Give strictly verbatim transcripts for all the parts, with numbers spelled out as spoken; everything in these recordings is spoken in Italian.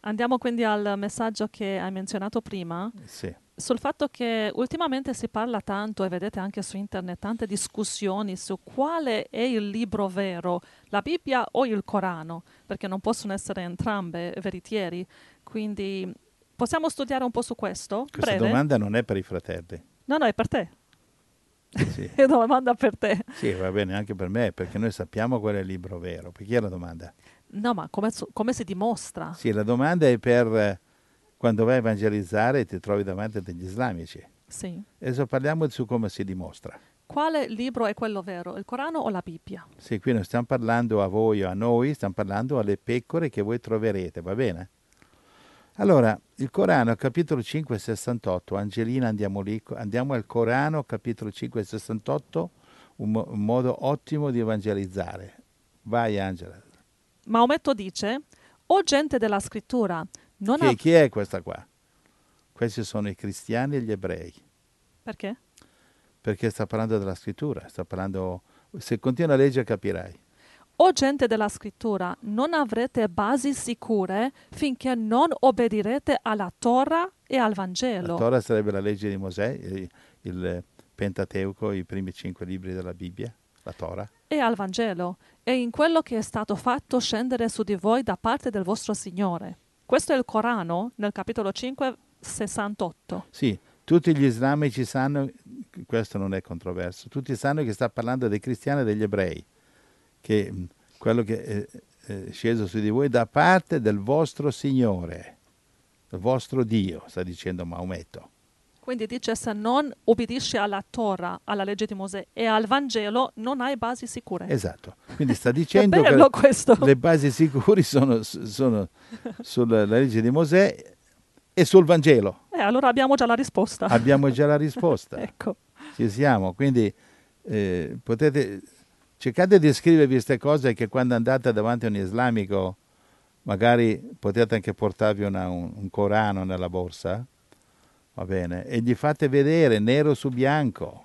Andiamo quindi al messaggio che hai menzionato prima, Sì. sul fatto che ultimamente si parla tanto, e vedete anche su internet, tante discussioni su quale è il libro vero, la Bibbia o il Corano, perché non possono essere entrambe veritieri. Quindi possiamo studiare un po' su questo? Questa Breve? domanda non è per i fratelli. No, no, è per te. Sì. È una domanda per te. Sì, va bene, anche per me, perché noi sappiamo qual è il libro vero. Per chi è la domanda? No, ma come, su- come si dimostra? Sì, la domanda è per eh, quando vai a evangelizzare e ti trovi davanti a degli islamici. Sì. Adesso parliamo su come si dimostra. Quale libro è quello vero, il Corano o la Bibbia? Sì, qui non stiamo parlando a voi o a noi, stiamo parlando alle pecore che voi troverete, va bene? Allora, il Corano, capitolo cinque, sessantotto. Angelina, andiamo lì. Andiamo al Corano, capitolo cinque, sessantotto, un, mo- un modo ottimo di evangelizzare. Vai, Angela. Maometto dice: o gente della scrittura, non Chi, av- chi è questa qua? Questi sono i cristiani e gli ebrei, Perché? perché sta parlando della scrittura, sta parlando... Se continua a leggere capirai. O gente della scrittura, non avrete basi sicure finché non obbedirete alla Torah e al La Vangelo. Torah sarebbe la legge di Mosè, il, il Pentateuco, i primi cinque libri della Bibbia, la Torah. E al Vangelo, e in quello che è stato fatto scendere su di voi da parte del vostro Signore. Questo è il Corano, nel capitolo cinque, sessantotto. Sì, tutti gli islamici sanno, questo non è controverso, tutti sanno che sta parlando dei cristiani e degli ebrei, che mh, quello che è, è sceso su di voi da parte del vostro Signore, del vostro Dio, sta dicendo Maometto. Quindi dice: se non ubbidisci alla Torah, alla legge di Mosè e al Vangelo, non hai basi sicure. Esatto, quindi sta Che dicendo bello che questo! le basi sicure sono, sono sulla legge di Mosè e sul Vangelo. Eh, allora abbiamo già la risposta. Abbiamo già la risposta. Ecco. Ci siamo, quindi eh, potete cercate di scrivervi queste cose che quando andate davanti a un islamico magari potete anche portarvi una- un, un Corano nella borsa, va bene, e gli fate vedere nero su bianco.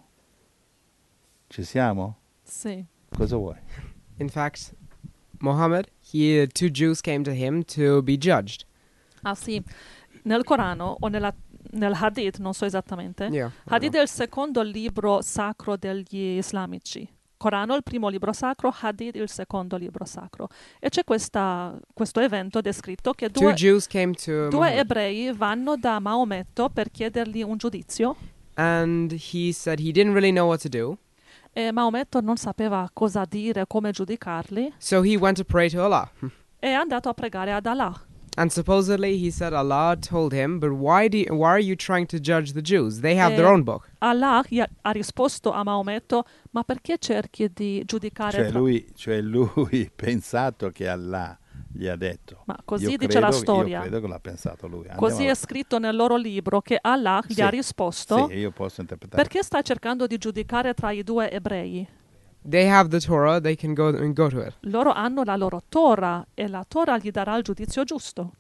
Ci siamo? Sì. Cosa vuoi? In fact, Muhammad, he two Jews came to him to be judged. Ah sì, nel Corano o nella- nel Hadith, non so esattamente. Yeah. I Hadith don't è il secondo libro sacro degli islamici. Corano è il primo libro sacro, Hadith il secondo libro sacro. E c'è questa- questo evento descritto che know. Two due, Jews came to due Muhammad, ebrei vanno da Maometto per chiedergli un giudizio and he said he didn't really know what to do. e Maometto non sapeva cosa dire, come giudicarli, So he went to pray to Allah. e è andato a pregare ad Allah. And supposedly he said Allah told him, but why do you, why are you trying to judge the Jews? They have their Eh, own book. Allah gli ha, ha risposto a Maometto: ma perché cerchi di giudicare Cioè tra... lui, cioè lui pensato che Allah gli ha detto. Ma così Io dice la credo- storia. Io credo che l'ha pensato lui. Così Andiamo è scritto nel loro libro che Allah gli Sì, ha risposto: Sì, io posso interpretare. perché stai cercando di giudicare tra i due ebrei? They have the Torah, they can go and go to it. Loro hanno la loro Torah e la Torah gli darà il giudizio giusto.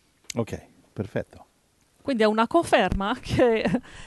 Ok, perfetto. Quindi è una conferma che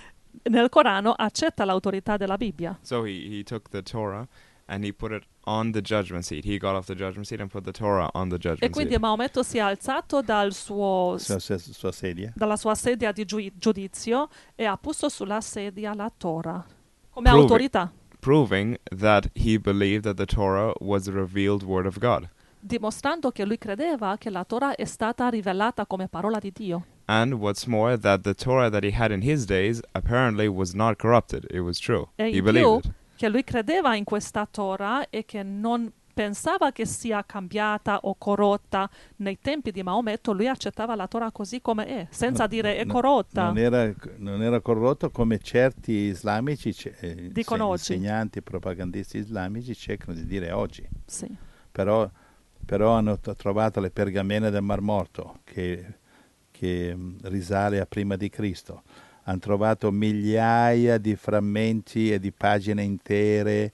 nel Corano accetta l'autorità della Bibbia. So he, he took the Torah and he put it on the judgment seat. He got off the judgment seat and put the Torah on the E judgment quindi seat. Maometto si è alzato dal suo, Sua, sua, sua sedia. dalla sua sedia di giu- giudizio e ha posto sulla sedia la Torah come Prove it. autorità, Proving that he believed that the Torah was the revealed word of God. dimostrando che lui credeva che la Torah è stata rivelata come parola di Dio. And what's more, that the Torah that he had in his days apparently was not corrupted. It was true. E He in believed più it. che lui credeva in questa Torah e che non pensava che sia cambiata o corrotta. Nei tempi di Maometto lui accettava la Torah così come è, senza No, dire è no, corrotta. Non era, non era corrotto come certi islamici, ce- eh, Dicono se- oggi. insegnanti, propagandisti islamici cercano di dire oggi. Sì. Però, però hanno t- trovato le pergamene del Mar Morto che, che mh, risale a prima di Cristo. Hanno trovato migliaia di frammenti e di pagine intere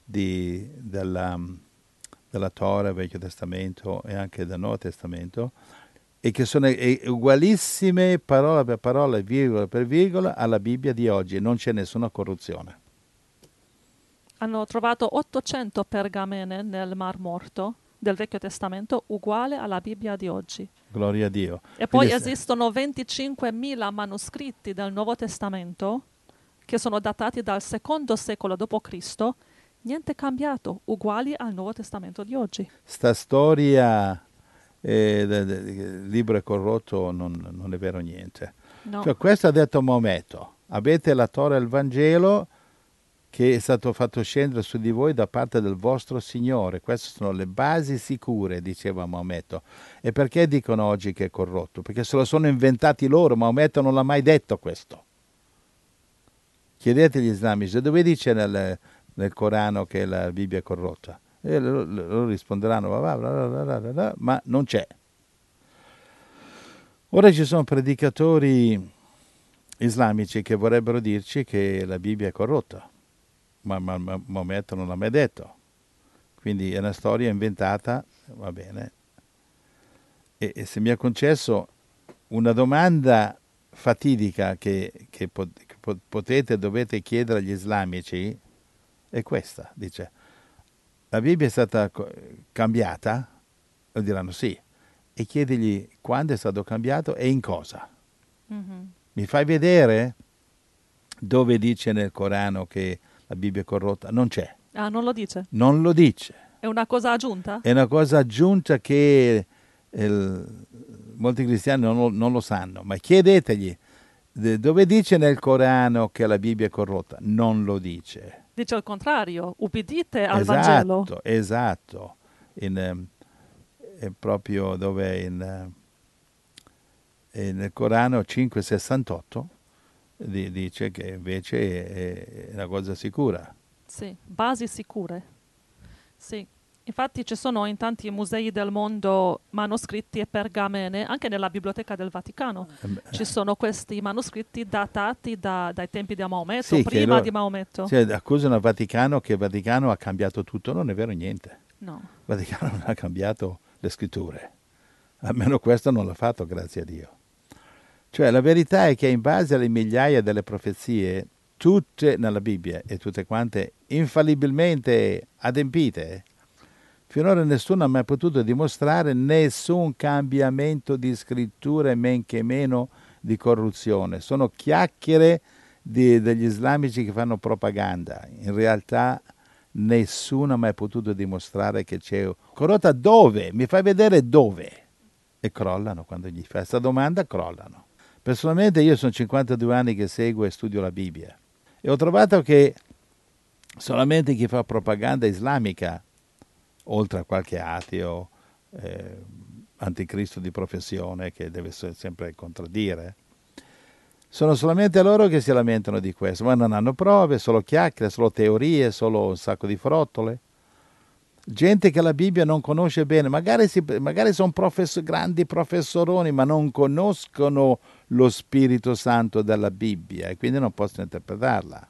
di, della, mh, della Torah, Vecchio Testamento e anche del Nuovo Testamento, e che sono eh, ugualissime parola per parola, virgola per virgola, alla Bibbia di oggi. Non c'è nessuna corruzione. Hanno trovato ottocento pergamene nel Mar Morto del Vecchio Testamento uguale alla Bibbia di oggi. Gloria a Dio. E poi Quindi se- esistono venticinquemila manoscritti del Nuovo Testamento che sono datati dal secondo secolo dopo Cristo, niente cambiato, uguali al Nuovo Testamento di oggi. sta storia eh, del del libro è corrotto non, non è vero niente. No. Cioè, questo ha detto Maometto. Avete la Torah e il Vangelo che è stato fatto scendere su di voi da parte del vostro Signore. Queste sono le basi sicure, diceva Maometto. E perché dicono oggi che è corrotto? Perché se lo sono inventati loro, Maometto non l'ha mai detto questo. Chiedete agli islamici, dove dice nel, nel Corano che la Bibbia è corrotta? E loro, loro risponderanno, "Va, va, va, va, va, va, va", ma non c'è. Ora ci sono predicatori islamici che vorrebbero dirci che la Bibbia è corrotta, ma, ma, ma Maometto non l'ha mai detto. Quindi è una storia inventata, va bene. E, e se mi è concesso una domanda fatidica che, che, pot- che pot- potete e dovete chiedere agli islamici è questa, dice, la Bibbia è stata co- cambiata? Lo diranno sì. E chiedigli quando è stato cambiato e in cosa. Mhm. Mi fai vedere dove dice nel Corano che la Bibbia è corrotta? Non c'è, Ah, non lo dice? non lo dice. È una cosa aggiunta? È una cosa aggiunta che il- molti cristiani non lo, non lo sanno, ma chiedetegli de- dove dice nel Corano che la Bibbia è corrotta? Non lo dice. Dice il contrario, ubbidite al Vangelo. Esatto, esatto. In, ehm, è proprio dove è in, eh, è nel Corano cinque sessantotto di- dice che invece è, è una cosa sicura. Sì, basi sicure. Sì. Infatti ci sono in tanti musei del mondo manoscritti e pergamene, anche nella Biblioteca del Vaticano. Ci sono questi manoscritti datati da- dai tempi di Maometto, Sì, che prima loro- di Maometto. Cioè, accusano il Vaticano che il Vaticano ha cambiato tutto, non è vero niente. No. Il Vaticano non ha cambiato le scritture, almeno questo non l'ha fatto, grazie a Dio. Cioè la verità è che in base alle migliaia delle profezie, tutte nella Bibbia e tutte quante infallibilmente adempite, finora nessuno ha mai potuto dimostrare nessun cambiamento di scrittura e men che meno di corruzione. Sono chiacchiere di- degli islamici che fanno propaganda. In realtà nessuno ha mai potuto dimostrare che c'è corrotta. Dove? Mi fai vedere dove? E crollano quando gli fai questa domanda, crollano. Personalmente io sono cinquantadue anni che seguo e studio la Bibbia e ho trovato che solamente chi fa propaganda islamica, oltre a qualche ateo, eh, anticristo di professione che deve se- sempre contraddire, sono solamente loro che si lamentano di questo, ma non hanno prove, solo chiacchiere, solo teorie, solo un sacco di frottole. Gente che la Bibbia non conosce bene, magari, si- magari sono profess- grandi professoroni, ma non conoscono lo Spirito Santo della Bibbia e quindi non possono interpretarla.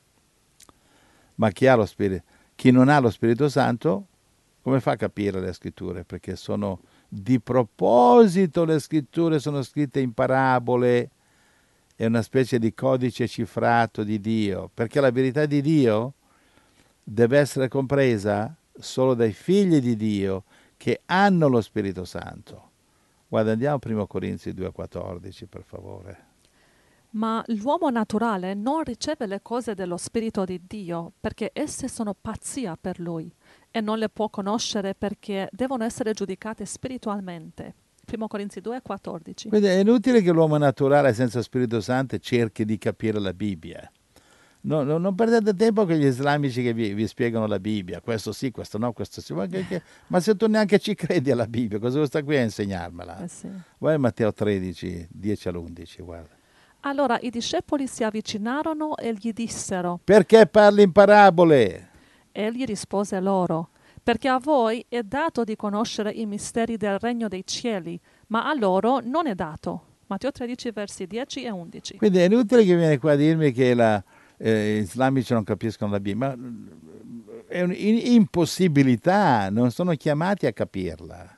Ma chi ha lo Spirito, chi non ha lo Spirito Santo, come fa a capire le scritture? Perché sono di proposito, le scritture sono scritte in parabole, è una specie di codice cifrato di Dio, perché la verità di Dio deve essere compresa solo dai figli di Dio che hanno lo Spirito Santo. Guarda, andiamo a primo Corinzi due quattordici, per favore. Ma l'uomo naturale non riceve le cose dello Spirito di Dio perché esse sono pazzia per lui e non le può conoscere perché devono essere giudicate spiritualmente. primo Corinzi due quattordici. Quindi è inutile che l'uomo naturale senza Spirito Santo cerchi di capire la Bibbia. No, no, non perdete tempo con gli islamici che vi, vi spiegano la Bibbia, questo sì, questo no, questo sì. Ma, che- che- ma se tu neanche ci credi alla Bibbia, cosa sta qui a insegnarmela? Eh sì. Vai a Matteo tredici, dieci all'undici, guarda. Allora i discepoli si avvicinarono e gli dissero, Perché parli in parabole? egli rispose loro, perché a voi è dato di conoscere i misteri del regno dei cieli, ma a loro non è dato. Matteo tredici, versi dieci e undici. Quindi è inutile che viene qua a dirmi che la, eh, gli islamici non capiscono la Bibbia, ma è un'impossibilità, non sono chiamati a capirla.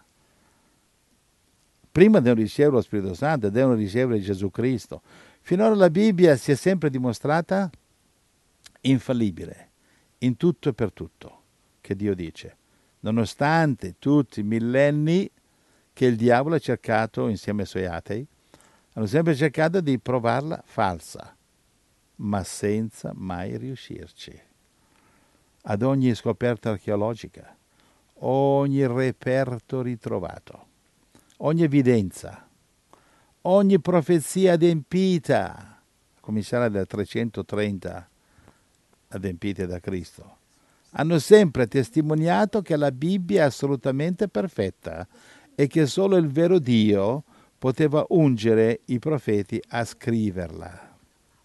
Prima devono ricevere lo Spirito Santo, devono ricevere Gesù Cristo. Finora la Bibbia si è sempre dimostrata infallibile, in tutto e per tutto, che Dio dice. nonostante tutti i millenni che il diavolo ha cercato, insieme ai suoi atei, hanno sempre cercato di provarla falsa, ma senza mai riuscirci. Ad ogni scoperta archeologica, ogni reperto ritrovato, ogni evidenza, ogni profezia adempita, a cominciare dal trecentotrenta adempite da Cristo, hanno sempre testimoniato che la Bibbia è assolutamente perfetta e che solo il vero Dio poteva ungere i profeti a scriverla.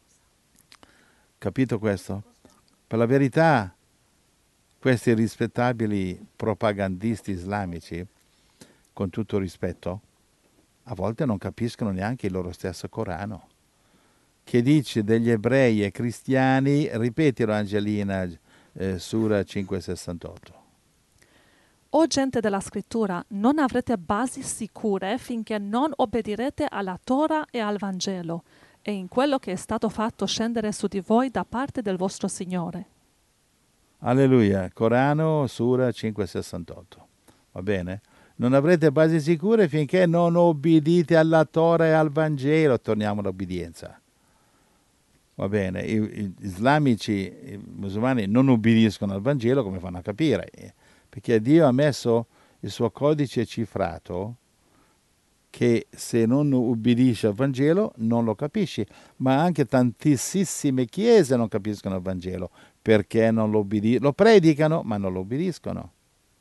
Capito questo? Per la verità, questi rispettabili propagandisti islamici, con tutto rispetto, a volte non capiscono neanche il loro stesso Corano, che dice degli ebrei e cristiani, ripetilo Angelina, eh, Sura cinque sessantotto. O gente della scrittura, non avrete basi sicure finché non obbedirete alla Torah e al Vangelo e in quello che è stato fatto scendere su di voi da parte del vostro Signore. Alleluia, Corano, Sura cinque sessantotto. Va bene? Non avrete basi sicure finché non obbedite alla Torah e al Vangelo. Torniamo all'obbedienza. Va bene, i, i islamici, i musulmani non obbediscono al Vangelo, come fanno a capire? Perché Dio ha messo il suo codice cifrato che se non ubbidisci al Vangelo non lo capisci, ma anche tantissime chiese non capiscono il Vangelo perché non lo ubbidiscono, lo predicano ma non lo ubbidiscono.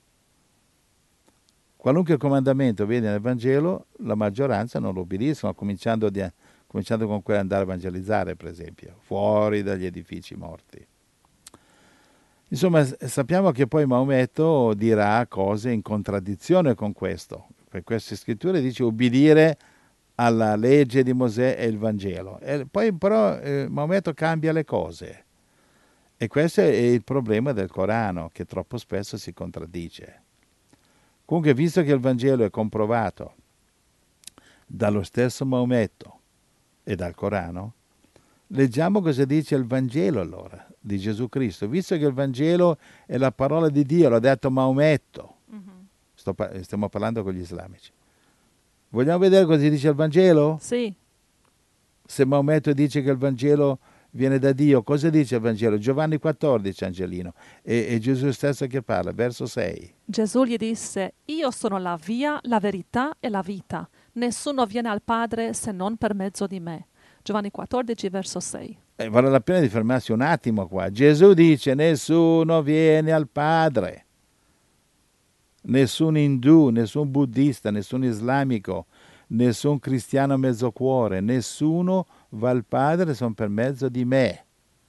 Qualunque comandamento vede nel Vangelo, la maggioranza non lo ubbidiscono, cominciando, di, cominciando con quello di andare a evangelizzare, per esempio, fuori dagli edifici morti. Insomma, sappiamo che poi Maometto dirà cose in contraddizione con questo. Per queste scritture dice ubbidire alla legge di Mosè e il Vangelo. E poi però eh, Maometto cambia le cose. E questo è il problema del Corano, che troppo spesso si contraddice. Comunque, visto che il Vangelo è comprovato dallo stesso Maometto e dal Corano, leggiamo cosa dice il Vangelo allora di Gesù Cristo, visto che il Vangelo è la parola di Dio, l'ha detto Maometto. Mm-hmm. Sto, stiamo parlando con gli islamici. Vogliamo vedere cosa dice il Vangelo? Sì. Se Maometto dice che il Vangelo viene da Dio, cosa dice il Vangelo? Giovanni quattordici, Angelino, e, e Gesù stesso che parla, verso sei. Gesù gli disse: io sono la via, la verità e la vita. Nessuno viene al Padre se non per mezzo di me. Giovanni quattordici, verso sei. Eh, vale la pena di fermarsi un attimo qua. Gesù dice: nessuno viene al Padre. Nessun indù, nessun buddista, nessun islamico, nessun cristiano mezzocuore, nessuno va al Padre se non per mezzo di me.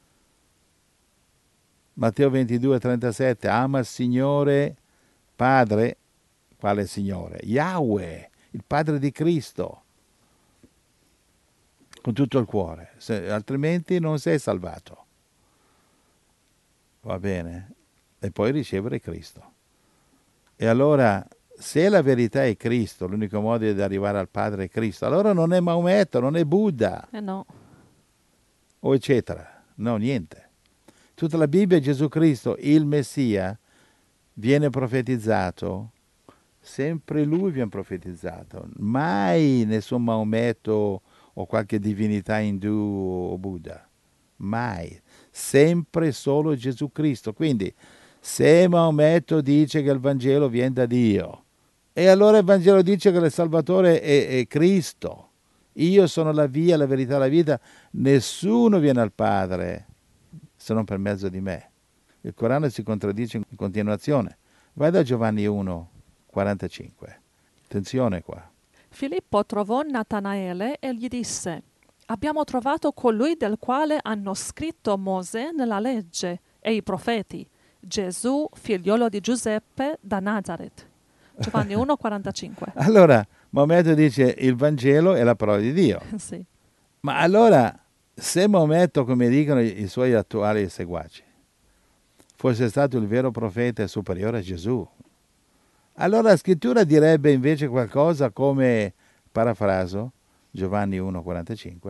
Matteo ventidue, trentasette, ama il Signore Padre, quale Signore? Yahweh, il Padre di Cristo, con tutto il cuore, se, altrimenti non sei salvato. Va bene? E poi ricevere Cristo. E allora, se la verità è Cristo, l'unico modo di arrivare al Padre è Cristo, allora non è Maometto, non è Buddha. Eh no. O eccetera. No, niente. Tutta la Bibbia è Gesù Cristo, il Messia, viene profetizzato, sempre lui viene profetizzato, mai nessun Maometto o qualche divinità indù o Buddha, mai, sempre solo Gesù Cristo. Quindi se Maometto dice che il Vangelo viene da Dio, e allora il Vangelo dice che il Salvatore è, è Cristo, io sono la via, la verità, la vita, nessuno viene al Padre se non per mezzo di me. Il Corano si contraddice in continuazione. Vai da Giovanni uno, quarantacinque. Attenzione qua. Filippo trovò Natanaele e gli disse: abbiamo trovato colui del quale hanno scritto Mosè nella legge e i profeti, Gesù, figliolo di Giuseppe da Nazaret. Giovanni uno, quarantacinque. Allora, Maometto dice il Vangelo è la parola di Dio. Sì. Ma allora, se Maometto, come dicono i suoi attuali seguaci, fosse stato il vero profeta superiore a Gesù, allora la scrittura direbbe invece qualcosa come, parafraso, Giovanni uno, quarantacinque,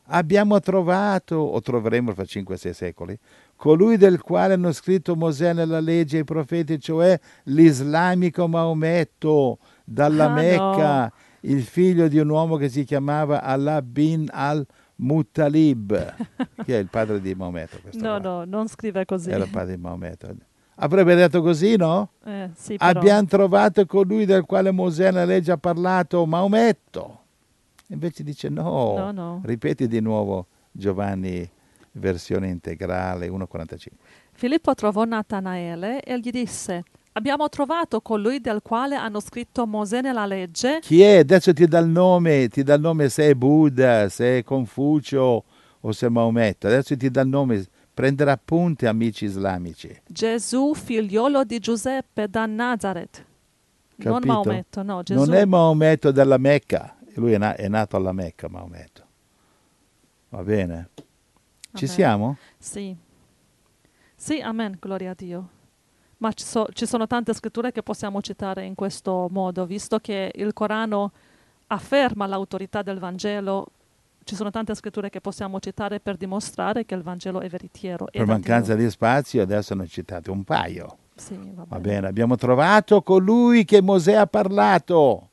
abbiamo trovato, o troveremo fra cinque sei secoli, colui del quale hanno scritto Mosè nella legge e i profeti, cioè l'islamico Maometto dalla Ah, Mecca, no. il figlio di un uomo che si chiamava Allah bin al-Muttalib, che è il padre di Maometto. Questo No, qua. no, non scrive così. Era il padre di Maometto. Avrebbe detto così, no? Eh, sì, però. Abbiamo trovato colui del quale Mosè nella legge ha parlato, Maometto. Invece dice no, No, no. ripeti di nuovo Giovanni, versione integrale uno quarantacinque. Filippo trovò Natanaele e gli disse: abbiamo trovato colui del quale hanno scritto Mosè nella legge. Chi è? Adesso ti dà il nome, ti dà il nome se è Buddha, se è Confucio o se è Maometto. Adesso ti dà il nome, prendere appunti, amici islamici. Gesù, figliolo di Giuseppe da Nazareth. Non Capito? Maometto, no, Gesù. Non è Maometto della Mecca, lui è, na- è nato alla Mecca, Maometto. Va bene? Ci Amen. siamo? Sì. Sì, amen, gloria a Dio. Ma ci, so- ci sono tante scritture che possiamo citare in questo modo, visto che il Corano afferma l'autorità del Vangelo. Ci sono tante scritture che possiamo citare per dimostrare che il Vangelo è veritiero. Per mancanza di spazio adesso ne ho citate un paio. Sì, va bene. Va bene, abbiamo trovato colui che Mosè ha parlato.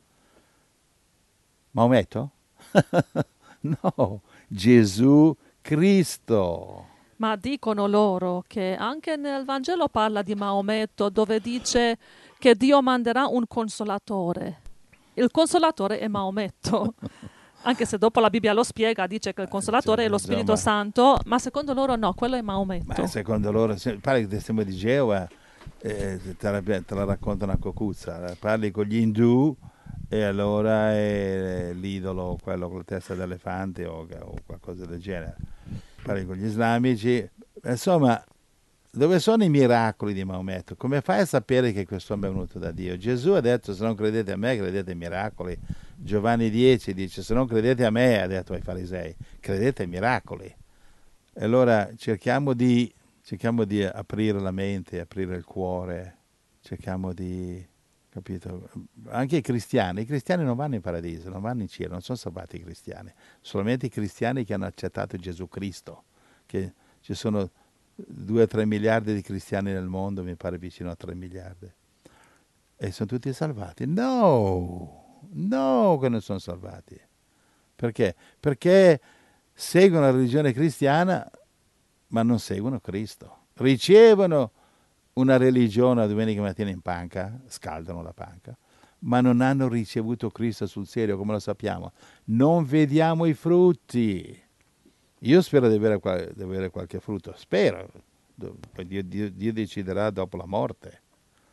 Maometto? No, Gesù Cristo. Ma dicono loro che anche nel Vangelo parla di Maometto, dove dice che Dio manderà un consolatore. Il consolatore è Maometto. Anche se dopo la Bibbia lo spiega, dice che il consolatore è lo Spirito Insomma. Santo, ma secondo loro no, quello è Maometto. Ma secondo loro, se parli di testimone di Geova, eh, te, la, te la raccontano a cocuzza. Parli con gli indù e allora è l'idolo, quello con la testa d'elefante o, o qualcosa del genere. Parli con gli islamici. Insomma, dove sono i miracoli di Maometto? Come fai a sapere che quest'uomo è venuto da Dio? Gesù ha detto: se non credete a me, credete ai miracoli. Giovanni dieci dice: se non credete a me, ha detto ai farisei, credete ai miracoli. E allora cerchiamo di, cerchiamo di aprire la mente, aprire il cuore, cerchiamo di, capito? Anche i cristiani, i cristiani non vanno in paradiso, non vanno in cielo, non sono salvati i cristiani, solamente i cristiani che hanno accettato Gesù Cristo, che ci sono due o tre miliardi di cristiani nel mondo, mi pare vicino a tre miliardi. E sono tutti salvati? No! No, che non sono salvati. Perché? Perché seguono la religione cristiana, ma non seguono Cristo. Ricevono una religione la domenica mattina in panca, scaldano la panca, ma non hanno ricevuto Cristo sul serio, come lo sappiamo. Non vediamo i frutti. Io spero di avere, qual- di avere qualche frutto, spero. Poi Dio, Dio, Dio deciderà dopo la morte.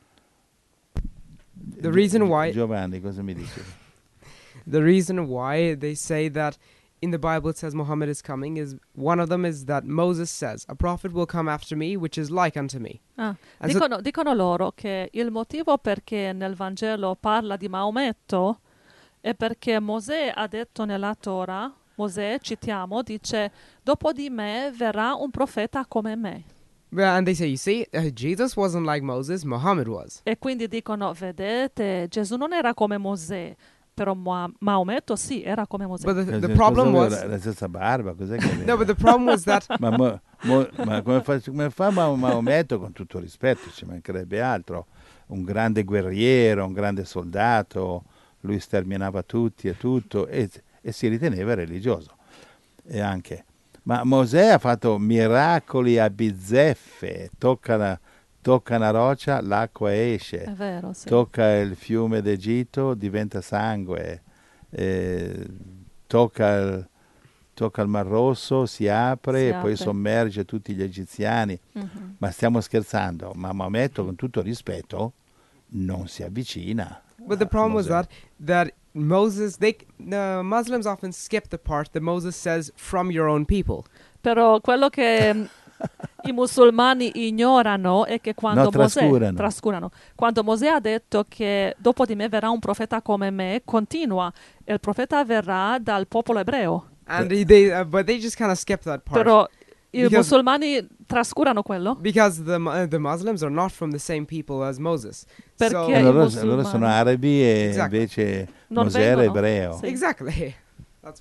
The reason why Giovanni, cosa mi dici? the reason why they say that in the Bible it says Muhammad is coming is one of them is that Moses says, a prophet will come after me which is like unto me. Ah, And so- dicono, dicono loro che il motivo perché nel Vangelo parla di Maometto è perché Mosè ha detto nella Torah, Mosè, citiamo, dice: dopo di me verrà un profeta come me. Yeah, and they say, you see, uh, Jesus wasn't like Moses, Muhammad was. E quindi dicono: vedete, Gesù non era come Mosè, però Ma- Maometto sì, era come Mosè. But the, the Cosa problem aveva was la, la stessa barba, cos'è che aveva? no, but the problem was that Ma, mo- mo- ma come fa, come fa Ma- Maometto, con tutto rispetto, ci mancherebbe altro, un grande guerriero, un grande soldato, lui sterminava tutti e tutto e, e si riteneva religioso. E anche, ma Mosè ha fatto miracoli a bizzeffe, tocca una, tocca una roccia, l'acqua esce, È vero, sì. tocca il fiume d'Egitto, diventa sangue, eh, tocca il, tocca il Mar Rosso, si apre Si e poi apre. sommerge tutti gli egiziani. Mhm. Ma stiamo scherzando, ma Maometto, con tutto rispetto, non si avvicina. but the a problem was Mosè. that that Moses they the Muslims often skip the part that Moses says from your own people. Però quello che mm, i musulmani ignorano è che quando No, Mosè trascurano. trascurano, quando Mosè ha detto che dopo di me verrà un profeta come me, continua, e il profeta verrà dal popolo ebreo. And they, they uh, but they just kind of skip that part. Però i Because- musulmani trascurano quello because the Mu- uh, the Muslims are not from the same people as Moses. Perché So, i E loro, musulmani loro sono arabi e Exactly. invece non Mosè era vengono. ebreo. Sì. exactly. That's why.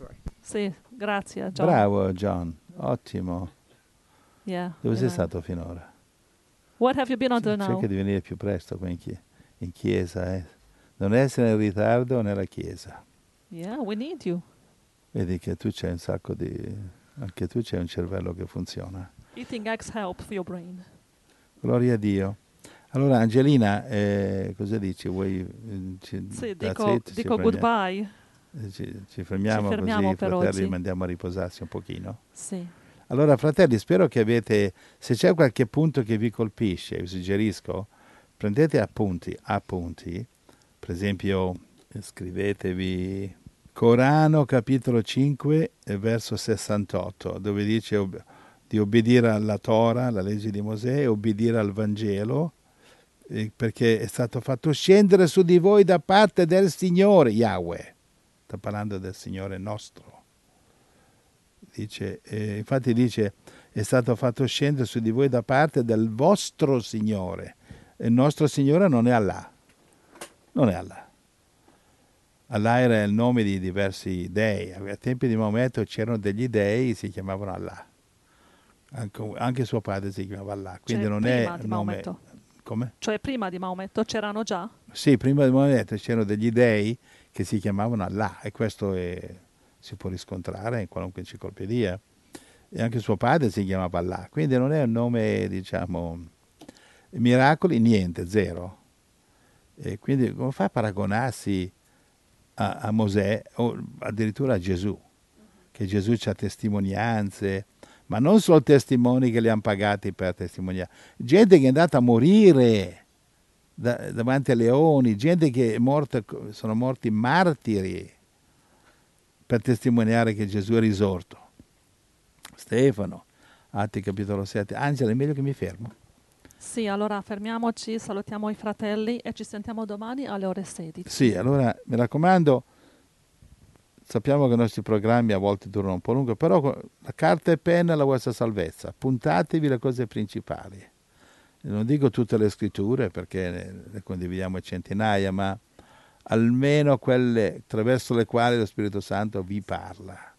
Sì, grazie John. Bravo John, ottimo. Yeah, Dove sei yeah. stato finora? What have you been until now? Cerca di venire più presto qua in, chie- in chiesa, eh. Non essere in ritardo nella chiesa. Yeah, we need you. Vedi che tu c'hai un sacco di... anche tu c'hai un cervello che funziona. Eating eggs help for your brain. Gloria a Dio. Allora Angelina, eh, cosa dici? Vuoi, eh, ci, Sì, that's dico, it? Ci dico fermiamo? goodbye. Eh, Ci, ci fermiamo, Ci fermiamo così i per fratelli oggi. mandiamo a riposarsi un pochino. Sì. Allora fratelli, spero che avete, se c'è qualche punto che vi colpisce, vi suggerisco, prendete appunti, appunti, per esempio eh, scrivetevi Corano capitolo cinque eh, verso sessantotto, dove dice ob- di obbedire alla Torah, la legge di Mosè, e obbedire al Vangelo, eh, perché è stato fatto scendere su di voi da parte del Signore, Yahweh, sta parlando del Signore nostro. Dice, eh, infatti dice, è stato fatto scendere su di voi da parte del vostro Signore. Il nostro Signore non è Allah. Non è Allah. Allah era il nome di diversi dei. Ai tempi di Maometto c'erano degli dei, si chiamavano Allah. Anche, anche suo padre si chiamava Allah. Quindi Cioè, non prima è di nome... Maometto. Come? Cioè prima di Maometto c'erano già? Sì, prima di Maometto c'erano degli dei che si chiamavano Allah. E questo è, si può riscontrare in qualunque enciclopedia. E anche suo padre si chiamava Allah, quindi non è un nome, diciamo, miracoli, niente, zero. E quindi come fa a paragonarsi a, a Mosè o addirittura a Gesù? Che Gesù ha testimonianze, ma non solo testimoni che li hanno pagati per testimoniare, gente che è andata a morire da, davanti ai leoni, gente che è morta, sono morti martiri per testimoniare che Gesù è risorto. Stefano, Atti capitolo sette. Angela, è meglio che mi fermo? Sì, allora fermiamoci, salutiamo i fratelli e ci sentiamo domani alle ore sedici. Sì, allora mi raccomando, sappiamo che i nostri programmi a volte durano un po' lungo, però la carta e penna è la vostra salvezza, puntatevi le cose principali. Non dico tutte le scritture perché ne, ne condividiamo centinaia, ma almeno quelle attraverso le quali lo Spirito Santo vi parla.